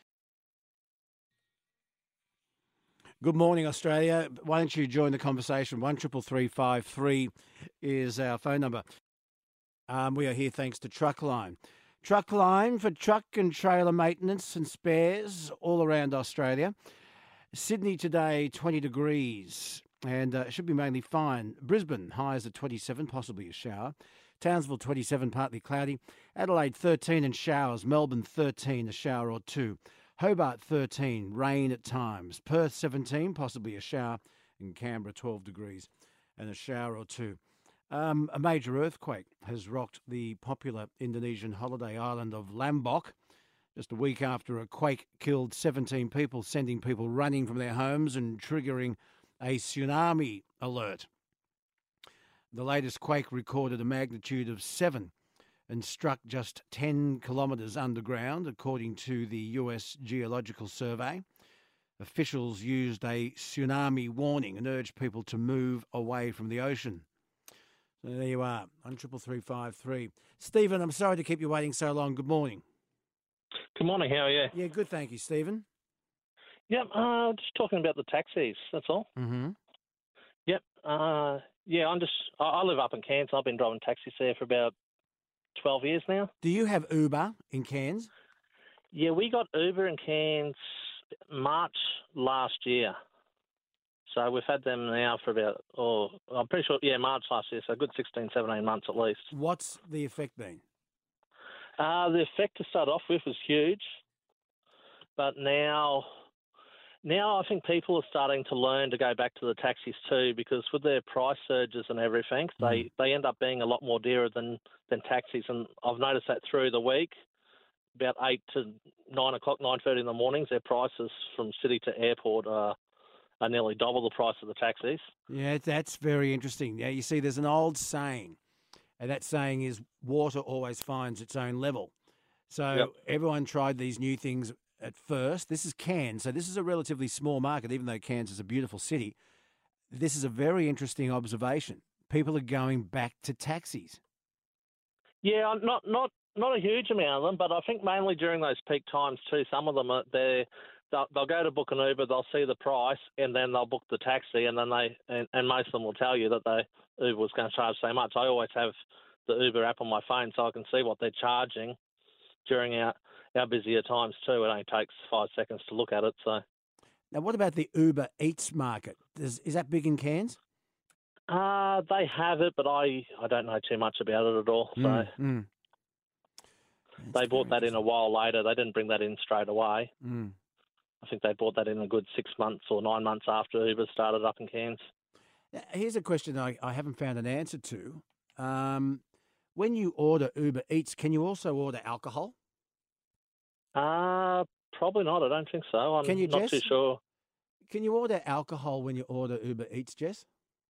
B: Good morning, Australia. Why don't you join the conversation? One triple three five three is our phone number. Um, we are here thanks to Truckline. Truckline for truck and trailer maintenance and spares all around Australia. Sydney today, twenty degrees, and uh, it should be mainly fine. Brisbane, highs at twenty-seven, possibly a shower. Townsville, twenty-seven, partly cloudy. Adelaide, thirteen and showers. Melbourne, thirteen, a shower or two. Hobart, thirteen, rain at times. Perth, seventeen, possibly a shower. In Canberra, twelve degrees and a shower or two. Um, a major earthquake has rocked the popular Indonesian holiday island of Lombok just a week after a quake killed seventeen people, sending people running from their homes and triggering a tsunami alert. The latest quake recorded a magnitude of seven and struck just ten kilometres underground, according to the U S Geological Survey. Officials used a tsunami warning and urged people to move away from the ocean. So there you are, one triple three five three. Stephen, I'm sorry to keep you waiting so long. Good morning.
G: Good morning, how are you?
B: Yeah, good, thank you, Stephen.
G: Yep, uh, just talking about the taxis, that's all.
B: Mm-hmm.
G: Yep, uh, yeah, I'm just, I, I live up in Cairns. I've been driving taxis there for about twelve years now.
B: Do you have Uber in Cairns?
G: Yeah, we got Uber in Cairns March last year. So we've had them now for about, oh, I'm pretty sure, yeah, March last year, so a good sixteen, seventeen months at least.
B: What's the effect been?
G: Uh, the effect to start off with was huge, but now, now I think people are starting to learn to go back to the taxis too, because with their price surges and everything, mm. they, they end up being a lot more dearer than, than taxis, and I've noticed that through the week. About eight to nine o'clock, nine thirty in the mornings, their prices from city to airport are are nearly double the price of the taxis.
B: Yeah, that's very interesting. Yeah, you see, there's an old saying, and that saying is water always finds its own level. So
G: Yep.
B: everyone tried these new things at first. This is Cairns, so this is a relatively small market, even though Cairns is a beautiful city. This is a very interesting observation. People are going back to taxis.
G: Yeah, not not not a huge amount of them, but I think mainly during those peak times too. Some of them are they're They'll, they'll go to book an Uber, they'll see the price, and then they'll book the taxi, and then they and, and most of them will tell you that the Uber was going to charge so much. I always have the Uber app on my phone so I can see what they're charging during our, our busier times too. It only takes five seconds to look at it. So,
B: now, what about the Uber Eats market? Is, is that big in Cairns?
G: Uh, they have it, but I, I don't know too much about it at all. So
B: Mm, mm.
G: they
B: That's
G: brought
B: very
G: that in a while later. They didn't bring that in straight away.
B: Mm.
G: I think they brought that in a good six months or nine months after Uber started up in Cairns.
B: Now, here's a question I, I haven't found an answer to. Um, when you order Uber Eats, can you also order alcohol?
G: Uh, probably not. I don't think so. I'm
B: Can you,
G: not
B: Jess?
G: too sure.
B: Can you order alcohol when you order Uber Eats, Jess?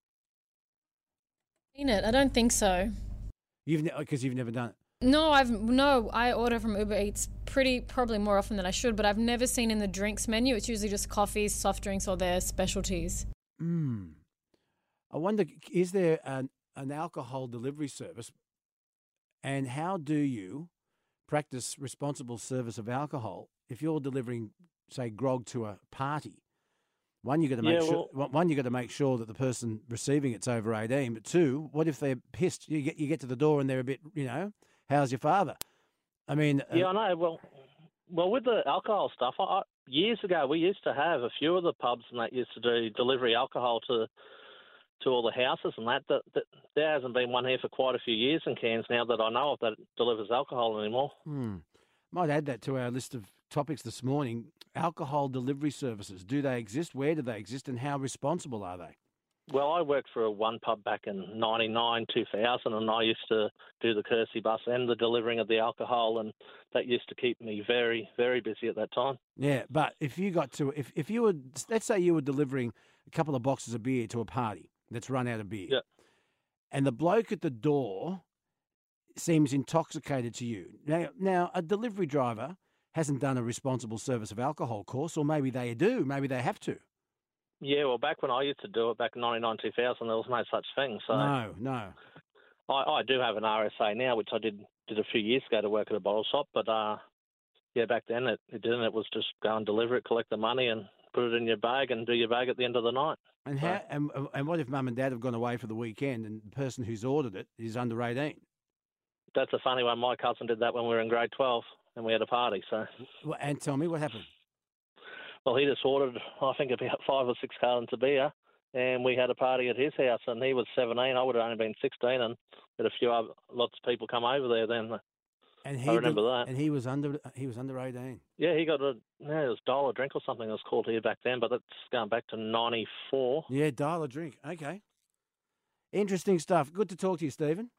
C: Seen it? I don't think so.
B: You've because you've never done it.
C: No, I've no. I order from Uber Eats pretty probably more often than I should, but I've never seen in the drinks menu. It's usually just coffees, soft drinks, or their specialties.
B: Mm. I wonder, is there an an alcohol delivery service, and how do you practice responsible service of alcohol if you're delivering, say, grog to a party? One, you got to make
G: Yeah,
B: sure. One, you got to make sure that the person receiving it's over eighteen. But two, what if they're pissed? You get you get to the door and they're a bit, you know, how's your father? I mean,
G: Yeah,
B: uh,
G: I know. Well, well, with the alcohol stuff, I, I, years ago we used to have a few of the pubs and that used to do delivery alcohol to to all the houses and that. That, that there hasn't been one here for quite a few years in Cairns now that I know of that delivers alcohol anymore.
B: hmm. Might add that to our list of topics this morning. Alcohol delivery services. Do they exist? Where do they exist? And how responsible are they?
G: Well, I worked for a one pub back in ninety-nine, two thousand, and I used to do the Kersey bus and the delivering of the alcohol, and that used to keep me very, very busy at that time.
B: Yeah, but if you got to, if, if you were, let's say you were delivering a couple of boxes of beer to a party that's run out of beer,
G: Yeah.
B: and the bloke at the door seems intoxicated to you. Now, now a delivery driver hasn't done a responsible service of alcohol course, or maybe they do, maybe they have to.
G: Yeah, well, back when I used to do it, back in ninety-nine, two thousand, there was no such thing. So
B: No, no.
G: I, I do have an R S A now, which I did did a few years ago to work at a bottle shop. But, uh, yeah, back then it, it didn't. It was just go and deliver it, collect the money and put it in your bag and do your bag at the end of the night.
B: And how? And, and what if mum and dad have gone away for the weekend and the person who's ordered it is under eighteen?
G: That's a funny one. My cousin did that when we were in grade twelve and we had a party. So,
B: Well, and tell me what happened.
G: well, he just ordered, I think, about five or six cartons of beer, and we had a party at his house, and he was seventeen. I would have only been sixteen, and had a few other, lots of people come over there then.
B: And he
G: I remember
B: did-
G: that.
B: And he was under he was under eighteen.
G: Yeah, he got a, yeah, it was dollar drink or something it was called here back then, but that's going back to ninety-four.
B: Yeah, dial a drink. Okay. Interesting stuff. Good to talk to you, Stephen.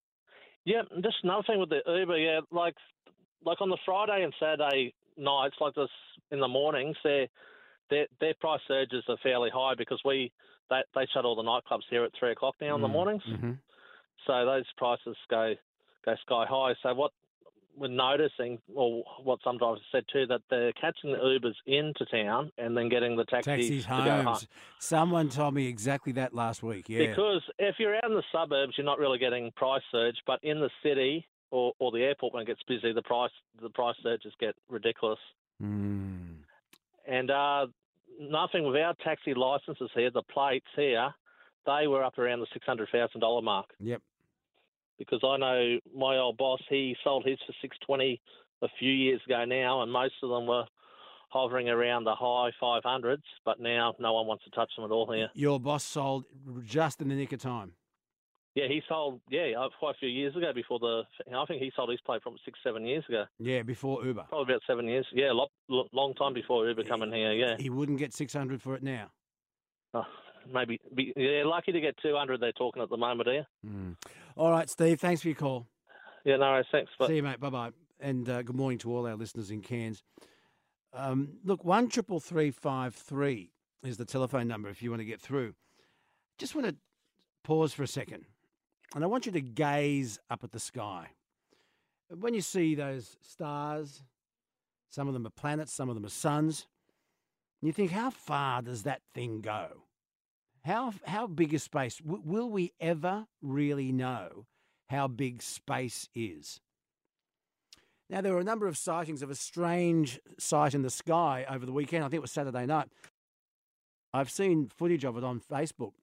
G: Yeah, and just another thing with the Uber, yeah, like like on the Friday and Saturday nights, like this in the mornings, their their their price surges are fairly high because we they they shut all the nightclubs here at three o'clock now in the mornings,
B: Mm-hmm.
G: so those prices go go sky high. So what we're noticing, or what some drivers said too, that they're catching the Ubers into town and then getting the taxis,
B: Taxis
G: to go home.
B: homes. Someone told me exactly that last week. Yeah.
G: Because if you're out in the suburbs, you're not really getting price surge, but in the city or, or the airport when it gets busy, the price the price surges get ridiculous.
B: Mm.
G: And uh, nothing with our taxi licences here, the plates here, they were up around the six hundred thousand dollar mark.
B: Yep.
G: Because I know my old boss, he sold his for six twenty a few years ago now, and most of them were hovering around the high five hundreds. But now no one wants to touch them at all here.
B: Your boss sold just in the nick of time.
G: Yeah, he sold, yeah, uh, quite a few years ago before the, I think he sold his plate from six, seven years ago.
B: Yeah, before Uber.
G: Probably about seven years. Yeah, a lot, lo- long time before Uber come in here, yeah.
B: He wouldn't get six hundred for it now.
G: Oh, maybe, be, yeah, lucky to get two hundred they're talking at the moment here.
B: Mm. All right, Steve, thanks for your call.
G: Yeah, no worries, thanks. But
B: See you, mate. Bye-bye. And uh, good morning to all our listeners in Cairns. Um, look, one triple three five three is the telephone number if you want to get through. Just want to pause for a second, and I want you to gaze up at the sky. When you see those stars, some of them are planets, some of them are suns, and you think, how far does that thing go? How how big is space? W- will we ever really know how big space is? Now, there were a number of sightings of a strange sight in the sky over the weekend. I think it was Saturday night. I've seen footage of it on Facebook.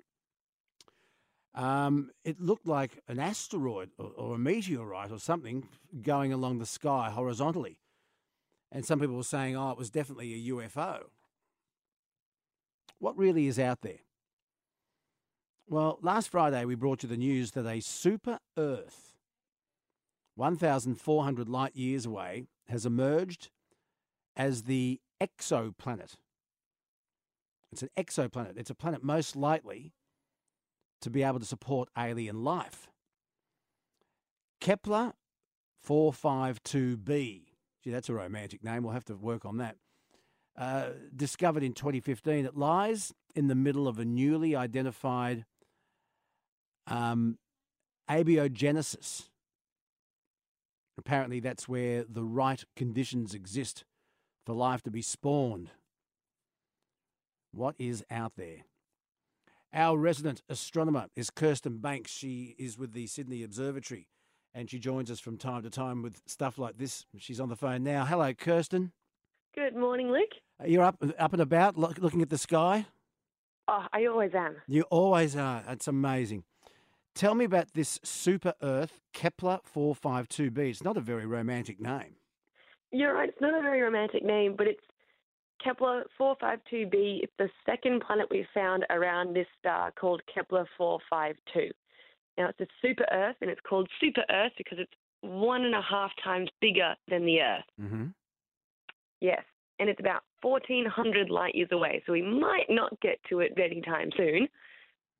B: Um, it looked like an asteroid or, or a meteorite or something going along the sky horizontally. And some people were saying, oh, it was definitely a U F O. What really is out there? Well, last Friday we brought you the news that a super Earth, one thousand four hundred light years away, has emerged as the exoplanet. It's an exoplanet. It's a planet most likely to be able to support alien life. Kepler four fifty-two b. Gee, that's a romantic name. We'll have to work on that. Uh, discovered in twenty fifteen, it lies in the middle of a newly identified um, abiogenesis. Apparently, that's where the right conditions exist for life to be spawned. What is out there? Our resident astronomer is Kirsten Banks. She is with the Sydney Observatory, and she joins us from time to time with stuff like this. She's on the phone now. Hello, Kirsten.
H: Good morning, Luke.
B: You're up, up and about, look, looking at the sky?
H: Oh, I always am.
B: You always are. It's amazing. Tell me about this super Earth, Kepler four fifty-two b. It's not a very romantic name.
H: You're right. It's not a very romantic name, but it's Kepler four fifty-two b. It's the second planet we've found around this star called Kepler four fifty-two. Now, it's a super Earth, and it's called super Earth because it's one and a half times bigger than the Earth.
B: Mm-hmm.
H: Yes, and it's about fourteen hundred light years away, so we might not get to it anytime soon.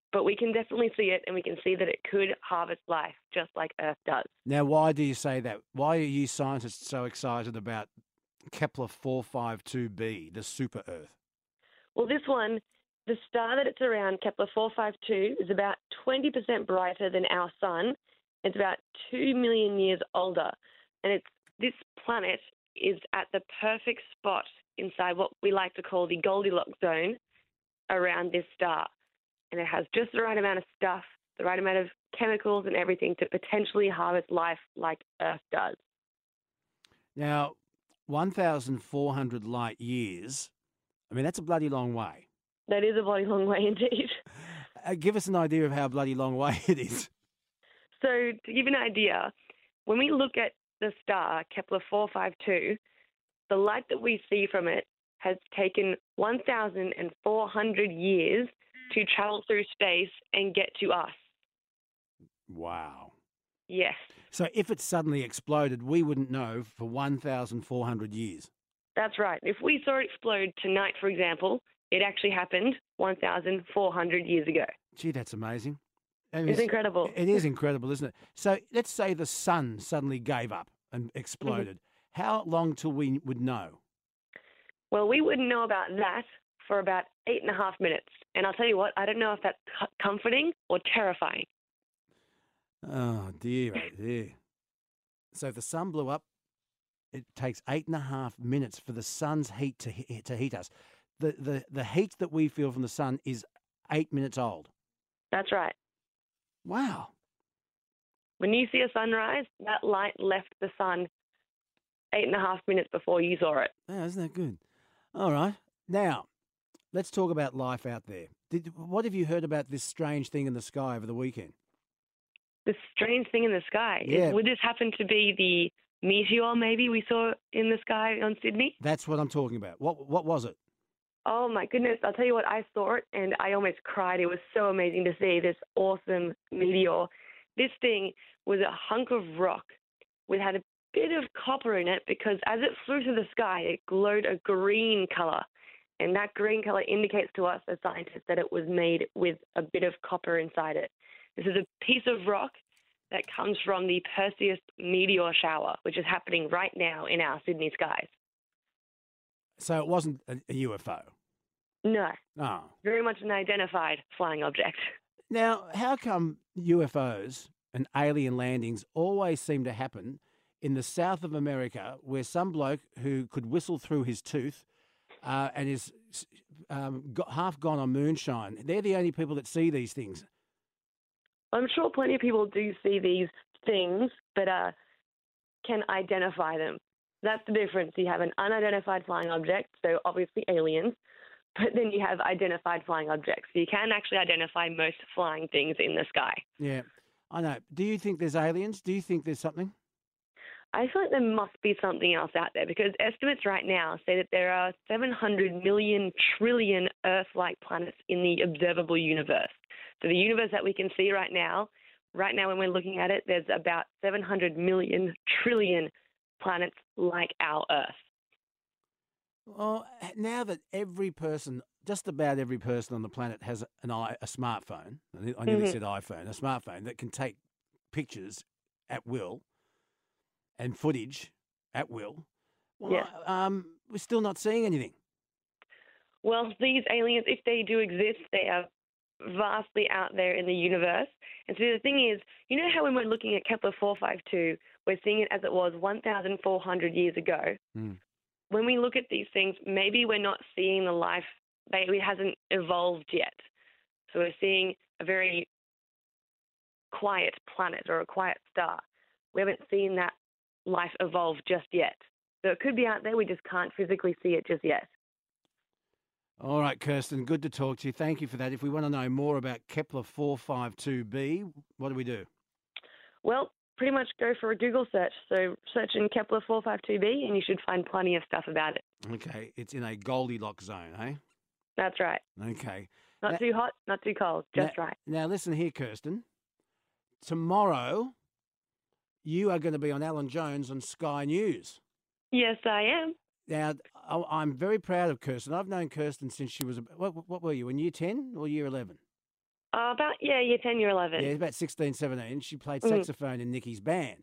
H: but we can definitely see it, and we can see that it could harvest life just like Earth does.
B: Now, why do you say that? Why are you scientists so excited about Kepler four five two b, the super Earth?
H: Well, this one, the star that it's around, Kepler four five two, is about twenty percent brighter than our sun. It's about two million years older. And it's this planet is at the perfect spot inside what we like to call the Goldilocks zone around this star. And it has just the right amount of stuff, the right amount of chemicals and everything to potentially harvest life like Earth does.
B: Now, one thousand four hundred light years, I mean, that's a bloody long way.
H: That is a bloody long way indeed.
B: Uh, give us an idea of how bloody long way it is.
H: So to give you an idea, when we look at the star, Kepler four five two, the light that we see from it has taken one thousand four hundred years to travel through space and get to us.
B: Wow.
H: Yes.
B: So if it suddenly exploded, we wouldn't know for one thousand four hundred years.
H: That's right. If we saw it explode tonight, for example, it actually happened one thousand four hundred years ago.
B: Gee, that's amazing. I mean,
H: It's incredible.
B: It is incredible, isn't it? So let's say the sun suddenly gave up and exploded. Mm-hmm. How long till we would know?
H: Well, we wouldn't know about that for about eight and a half minutes. And I'll tell you what, I don't know if that's co- comforting or terrifying.
B: Oh, dear, oh, dear. So if the sun blew up, it takes eight and a half minutes for the sun's heat to he- to heat us. The, the, the heat that we feel from the sun is eight minutes old.
H: That's right.
B: Wow.
H: When you see a sunrise, that light left the sun eight and a half minutes before you saw it.
B: Yeah, isn't that good? All right. Now, let's talk about life out there. Did, what have you heard about this strange thing in the sky over the weekend?
H: The strange thing in the sky.
B: Yeah.
H: Is, would this happen to be the meteor maybe we saw in the sky on Sydney?
B: That's what I'm talking about. What what was it?
H: Oh my goodness, I'll tell you what, I saw it and I almost cried. It was so amazing to see this awesome meteor. This thing was a hunk of rock with had a bit of copper in it because as it flew through the sky, it glowed a green color. And that green color indicates to us as scientists that it was made with a bit of copper inside it. This is a piece of rock that comes from the Perseus meteor shower, which is happening right now in our Sydney skies.
B: So it wasn't a, a U F O?
H: No.
B: Oh.
H: Very much an identified flying object.
B: Now, how come U F Os and alien landings always seem to happen in the south of America where some bloke who could whistle through his tooth uh, and is um, got half gone on moonshine, they're the only people that see these things?
H: I'm sure plenty of people do see these things, but uh, can identify them. That's the difference. You have an unidentified flying object, so obviously aliens, but then you have identified flying objects. So you can actually identify most flying things in the sky.
B: Yeah, I know. Do you think there's aliens? Do you think there's something?
H: I feel like there must be something else out there because estimates right now say that there are seven hundred million trillion Earth-like planets in the observable universe. So the universe that we can see right now, right now when we're looking at it, there's about seven hundred million trillion planets like our Earth.
B: Well, now that every person, just about every person on the planet has an i a smartphone, I nearly
H: Mm-hmm.
B: said iPhone, a smartphone that can take pictures at will and footage at will, well,
H: Yeah.
B: um, we're still not seeing anything.
H: Well, these aliens, if they do exist, they are vastly out there in the universe. And so the thing is, you know how when we're looking at Kepler four five two, we're seeing it as it was one thousand four hundred years ago.
B: Mm.
H: When we look at these things, maybe we're not seeing the life, it hasn't evolved yet. So we're seeing a very quiet planet or a quiet star. We haven't seen that life evolve just yet. So it could be out there, we just can't physically see it just yet.
B: All right, Kirsten, good to talk to you. Thank you for that. If we want to know more about Kepler four five two b, what do we do?
H: Well, pretty much go for a Google search. So search in Kepler four five two b and you should find plenty of stuff about it.
B: Okay, it's in a Goldilocks zone, eh?
H: That's right.
B: Okay.
H: Not
B: Now-
H: too hot, not too cold, just
B: now,
H: right.
B: Now, listen here, Kirsten. Tomorrow, you are going to be on Alan Jones on Sky News.
H: Yes, I am.
B: Now, I- I'm very proud of Kirsten. I've known Kirsten since she was, a- what, what were you, in year ten or year eleven?
H: Uh, about, yeah, year ten, year eleven.
B: Yeah, about sixteen, seventeen. She played
H: Mm.
B: saxophone in Nicky's band.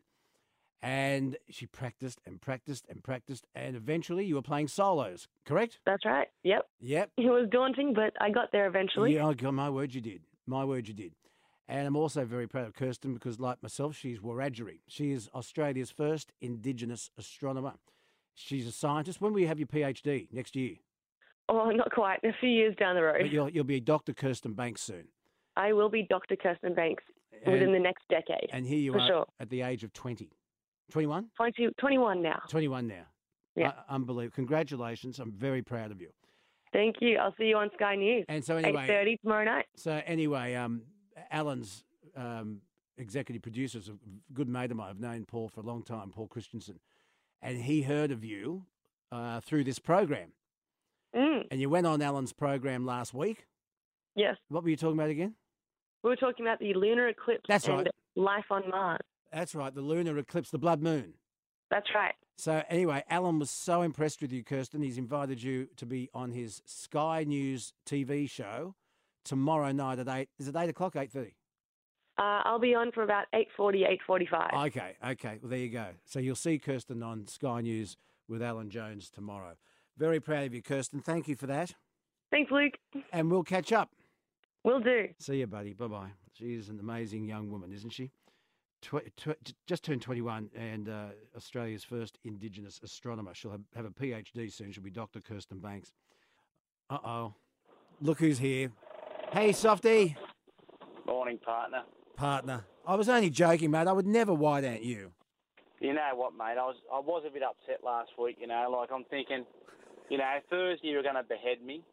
B: And she practiced and practiced and practiced. And eventually you were playing solos, correct?
H: That's right. Yep.
B: Yep.
H: It was daunting, but I got there eventually.
B: Yeah, oh, God, my word, you did. My word, you did. And I'm also very proud of Kirsten because, like myself, she's Wiradjuri. She is Australia's first Indigenous astronomer. She's a scientist. When will you have your PhD? Next year?
H: Oh, not quite. A few years down the road.
B: But you'll, you'll be Doctor Kirsten Banks soon.
H: I will be Doctor Kirsten Banks within
B: And-
H: the next decade.
B: And here you
H: for
B: are
H: sure.
B: at the age of twenty. twenty-one?
H: twenty, twenty-one now.
B: twenty-one now.
H: Yeah.
B: Uh, unbelievable. Congratulations. I'm very proud of you.
H: Thank you. I'll see you on Sky News.
B: And so anyway,
H: eight thirty tomorrow night.
B: So anyway, um, Alan's um, executive producer is a good mate of mine. I've known Paul for a long time, Paul Christensen, and he heard of you uh, through this program.
H: Mm.
B: And you went on Alan's program last week.
H: Yes.
B: What were you talking about again?
H: We were talking about the lunar eclipse
B: That's
H: and
B: right.
H: life on Mars.
B: That's right, the lunar eclipse, the blood moon.
H: That's right.
B: So anyway, Alan was so impressed with you, Kirsten. He's invited you to be on his Sky News T V show tomorrow night at eight. Is it eight o'clock? Eight thirty.
H: Uh, I'll be on for about eight forty, eight forty-five.
B: Okay, okay. Well, there you go. So you'll see Kirsten on Sky News with Alan Jones tomorrow. Very proud of you, Kirsten. Thank you for that.
H: Thanks, Luke.
B: And we'll catch up.
H: Will do.
B: See you, buddy. Bye bye. She is an amazing young woman, isn't she? Tw- tw- just turned twenty-one and uh, Australia's first Indigenous astronomer. She'll have, have a PhD soon. She'll be Doctor Kirsten Banks. Uh oh. Look who's here. Hey, Softy.
I: Morning, partner.
B: Partner. I was only joking, mate. I would never white ant you.
I: You know what, mate? I was I was a bit upset last week. You know, like I'm thinking, you know, Thursday you were going to behead me,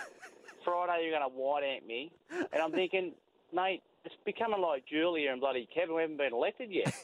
I: Friday you're going to white ant me, and I'm thinking, mate, it's becoming like Julia and bloody Kevin. We haven't been elected yet.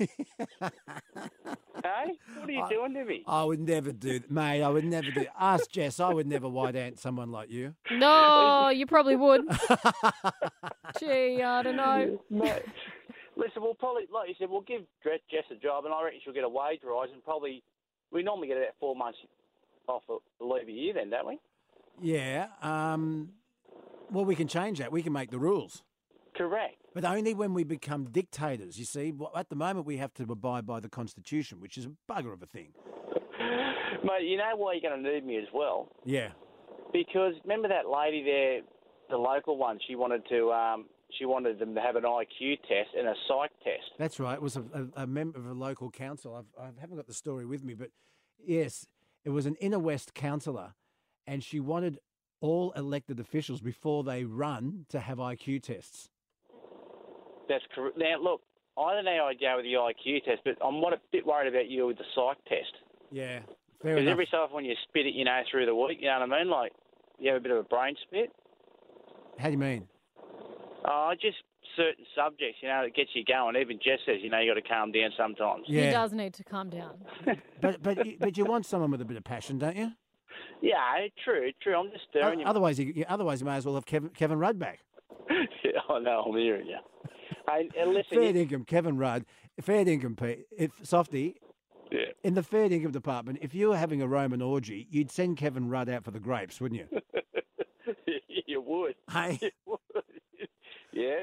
I: Hey, what are you
B: I-
I: doing to me?
B: I would never do that, mate. I would never do. Ask Jess. I would never white ant someone like you.
C: No, you probably would. Gee, I don't know.
I: Mate, listen, we'll probably, like you said, we'll give Dre- Jess a job, and I reckon she'll get a wage rise, and probably we normally get about four months off the leave a year, then, don't we?
B: Yeah. Um, well, we can change that. We can make the rules.
I: Correct.
B: But only when we become dictators, you see. Well, at the moment, we have to abide by the Constitution, which is a bugger of a thing.
I: Mate, you know why you're going to need me as well?
B: Yeah.
I: Because remember that lady there, the local one, she wanted to, um, she wanted them to have an I Q test and a psych test.
B: That's right. It was a, a, a member of a local council. I've, I haven't got the story with me, but yes, it was an inner west councillor, and she wanted all elected officials before they run to have I Q tests.
I: That's correct. Now, look, I don't know how I'd go with the I Q test, but I'm a bit worried about you with the psych test.
B: Yeah, fair
I: Because
B: enough.
I: every so often when you spit it, you know, through the week, you know what I mean? Like, you have a bit of a brain spit.
B: How do you mean?
I: Oh, just certain subjects, you know, that gets you going. Even Jess says, you know, you got to calm down sometimes.
B: Yeah.
C: He does need to calm down.
B: But but you, but you want someone with a bit of passion, don't you?
I: Yeah, true, true. I'm just stirring you.
B: Otherwise, you, you- otherwise you may as well have Kevin, Kevin Rudd back.
I: Yeah, I know, I'm hearing you. Hey, uh, listen,
B: Fair
I: you-
B: income, Kevin Rudd. Fair income, Pete. If Softy,
I: yeah.
B: in the fair income department, if you were having a Roman orgy, you'd send Kevin Rudd out for the grapes, wouldn't you?
I: You would.
B: Hey.
I: You would. Yeah.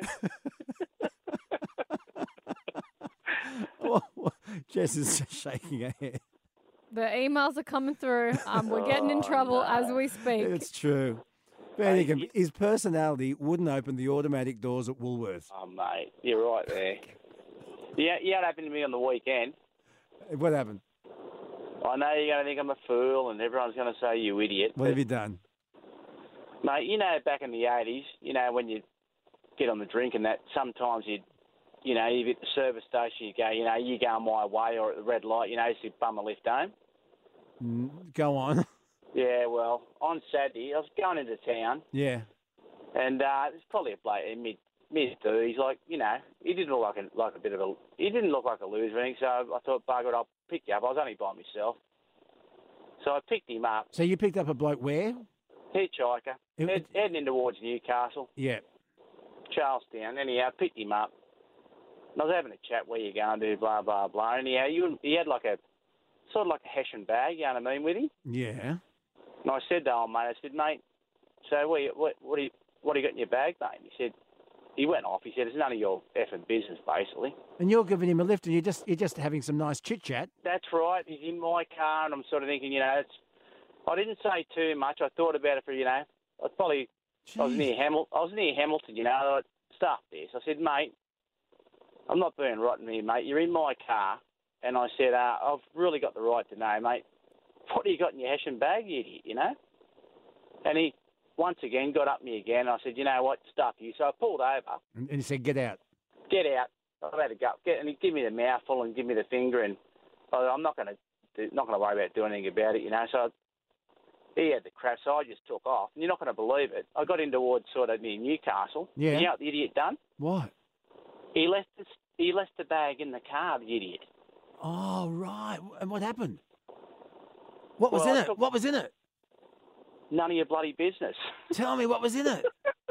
B: Oh, oh, Jess is shaking her head.
C: The emails are coming through. Um, we're getting in
I: Oh,
C: trouble
I: no.
C: as we speak.
B: It's true. Fair
I: Hey,
B: income.
I: you-
B: His personality wouldn't open the automatic doors at Woolworths.
I: Oh, mate, you're right there. Yeah, yeah, it happened to me on the weekend.
B: What happened?
I: I know you're going to think I'm a fool and everyone's going to say you idiot.
B: What have you done?
I: Mate, you know, back in the eighties, you know, when you get on the drink and that, sometimes you, you know, you at the service station, you go, you know, you go my way, or at the red light, you know, you bum a lift home.
B: Mm, Go on.
I: Yeah, well, on Saturday, I was going into town,
B: Yeah.
I: and uh, there's probably a bloke in mid mid thirties, like, you know, he didn't look like a like a bit of a he didn't look like a loser or anything. So I thought, bugger it, I'll pick you up. I was only by myself, so I picked him up.
B: So you picked up a bloke where?
I: Hitchhiker,
B: It-
I: head, heading in towards Newcastle,
B: Yeah.
I: Charlestown. Anyhow, I picked him up. And I was having a chat, where you going to, blah blah blah. Anyhow, you he had like a sort of like a Hessian bag, you know what I mean, with him.
B: Yeah.
I: And I said to old mate, I said, mate, so what, you, what, what, do you, what do you got in your bag, mate? And he said, he went off. He said, it's none of your effing business, basically.
B: And you're giving him a lift, and you're just you're just having some nice chit chat.
I: That's right. He's in my car, and I'm sort of thinking, you know, it's. I didn't say too much. I thought about it for, you know, I was probably. I was near Hamilton. I was near Hamilton, you know. I stuff this. I said, mate, I'm not being rotten here, mate. You're in my car, and I said, uh, I've really got the right to know, mate. What do you got in your Hessian bag, you idiot? You know. And he. Once again, got up me again. I said, you know what, stuff you. So I pulled over.
B: And he said, get out.
I: Get out. I've had to go. Get, and he give me the mouthful and give me the finger, and I, I'm not going to not going to worry about doing anything about it, you know. So I, he had the crap, so I just took off. And you're not going to believe it. I got in towards sort of near Newcastle.
B: Yeah.
I: You know what the idiot done?
B: What?
I: He left the, he left the bag in the car, the idiot.
B: Oh, right. And what happened? What was
I: Well,
B: in
I: I
B: it?
I: took-
B: What was in it?
I: None of your bloody business.
B: Tell me what was in it.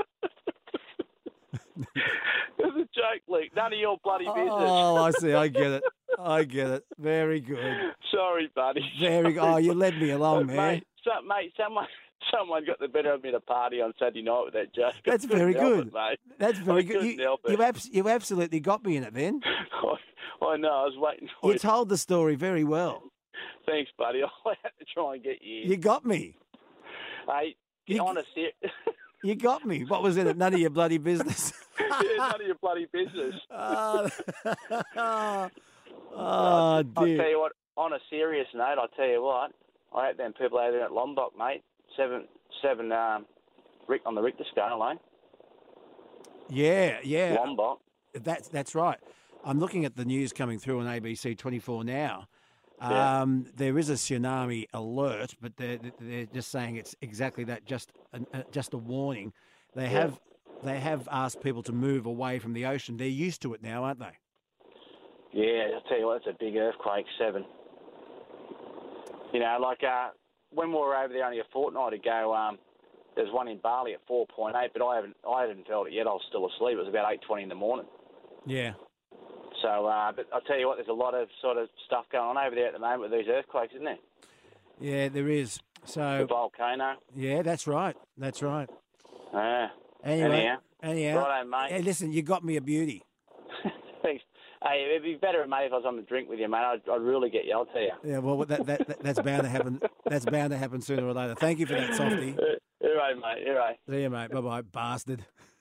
I: It was a joke, Luke. None of your bloody business.
B: Oh, I see. I get it. I get it. Very good.
I: Sorry, buddy.
B: Very good. Oh, you led me along,
I: But,
B: man.
I: Mate, so, mate, someone, someone got the better of me at a party on Saturday night with that joke.
B: That's
I: I couldn't
B: very
I: help
B: good.
I: it, mate.
B: That's very
I: I
B: good.
I: couldn't
B: You,
I: help it.
B: you, abs- you absolutely got me in it then.
I: I, I know. I was waiting for
B: You
I: you.
B: told the story very well.
I: Thanks, buddy. I had to try and get you.
B: You got me.
I: Hey,
B: You-
I: on a ser-
B: You got me. What was in it? None of your bloody business.
I: yeah, none of your bloody business.
B: Oh, oh
I: I'll tell
B: dear.
I: you what. On a serious note, I'll tell you what. I hope them people out there at Lombok, mate. Seven, seven. Um, Rick on the Richter scale, eh?
B: Yeah, yeah.
I: Lombok.
B: That's that's right. I'm looking at the news coming through on A B C twenty-four now.
I: Yeah.
B: Um, there is a tsunami alert, but they're they're just saying it's exactly that, just a, uh, just a warning. They
I: Yeah.
B: have they have asked people to move away from the ocean. They're used to it now, aren't they?
I: Yeah, I'll tell you what, it's a big earthquake, seven. You know, like uh, when we were over there only a fortnight ago, um, there's one in Bali at four point eight, but I haven't I haven't felt it yet. I was still asleep. It was about eight twenty in the morning.
B: Yeah.
I: So, uh, but I'll tell you what, there's a lot of sort of stuff going on over there at the moment with these earthquakes, isn't there?
B: Yeah, there is.
I: The
B: So
I: volcano.
B: yeah, that's right. That's right.
I: Yeah.
B: Anyway,
I: Anyhow.
B: anyhow.
I: Righto, mate.
B: Hey, listen, you got me a beauty.
I: Thanks. Hey, it'd be better, mate, if I was on the drink with you, mate. I'd, I'd really get you, I'll tell you.
B: Yeah, well, that, that, that that's bound to happen. That's bound to happen sooner or later. Thank you for that, softy.
I: All right, mate. All right.
B: See you, mate. Bye bye, bastard.